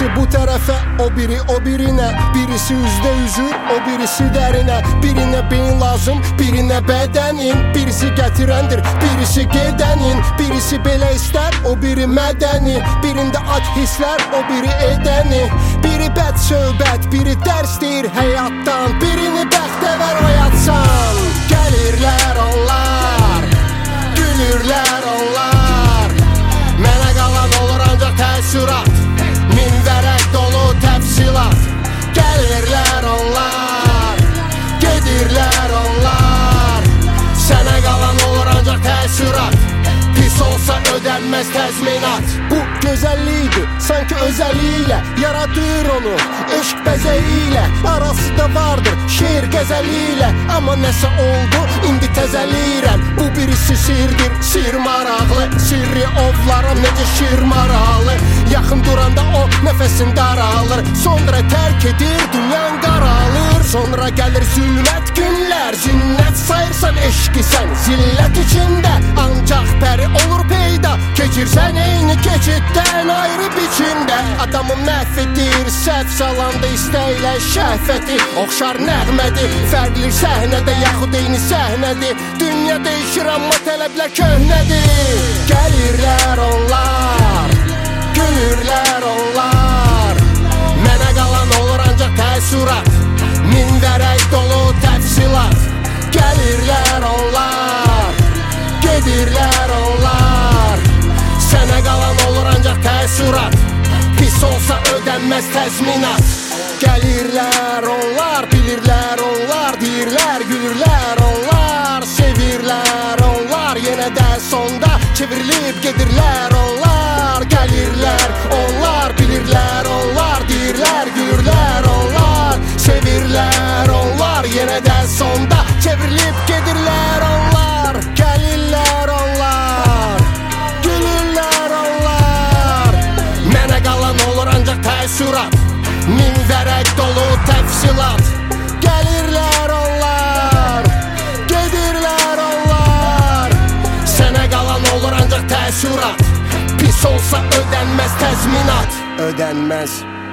Birisi bu tərəfə, o biri o birinə. Birisi üzdə üzür, o birisi dərinə. Birinə beyin lazım, birinə bədənin. Birisi gətirəndir, birisi gedənin. Birisi belə istər, o biri mədəni. Birində ac hisslər, o biri edəni. Biri bəd söhbət, biri dərs deyir həyatdan. Birini bəxtəvər oyatsan. Gəlirlər onlar, gülürlər onlar. Mənə qalan olur ancaq təəssürat. Min vərəq dolu təfsilat. Gəlirlər onlar, gedirlər onlar. Sənə qalan olur ancaq təəssürat. Pis olsa ödənməz təzminat. Bu gözəllikdir, sanki özəlliyle yaradır onu, eşq bəzəyilə. Arası da vardır, şeir qəzəliyle. Amma nəsə oldu, indi təzəlirəm. Bu birisi sirdir, sir maraqlı. Sirri ovlarım, necə şir maralı. Yaxın duranda o nəfəsin daralır. Sonra tərk edir, dünyan qaralır. Sonra gəlir zülmət günlər. Zinnət sayırsan eşqi sən, zillət içində. Ancaq pəri olur peyda. Keçirsən eyni keçiddən ayrı biçimdə. Adamı məhv edir, səhv salanda istəklə şəhvəti. Oxşar nəğmədir, fərqlir səhnədə yaxud eyni səhnədir. Dünya dəyişir amma tələblər köhnədir. Gəlirlər onlar, gülürlər onlar. Mənə qalan olur ancaq təəssürat. Min vərəq dolu təfsilat. Gəlirlər onlar, gedirlər onlar. Sənə qalan olur ancaq təəssürat. Pis olsa ödənməz təzminat. Gəlirlər onlar, bilirlər onlar. Deyirlər, gülürlər onlar. Sevirlər onlar, yenə də sonda çevrilib gedirlər onlar. Gəlirlər onlar, bilirlər onlar. Deyirlər, gülürlər onlar. Sevirlər onlar, yenə də sonda çevrilib gedirlər onlar. Gəlirlər onlar, gülürlər onlar. Mənə qalan olur ancaq təəssürat. Min vərəq dolu təfsilat. Gəlirlər onlar, gedirlər onlar. Sənə qalan olur ancaq təəssürat. Pis olsa ödənməz təzminat. Ödənməz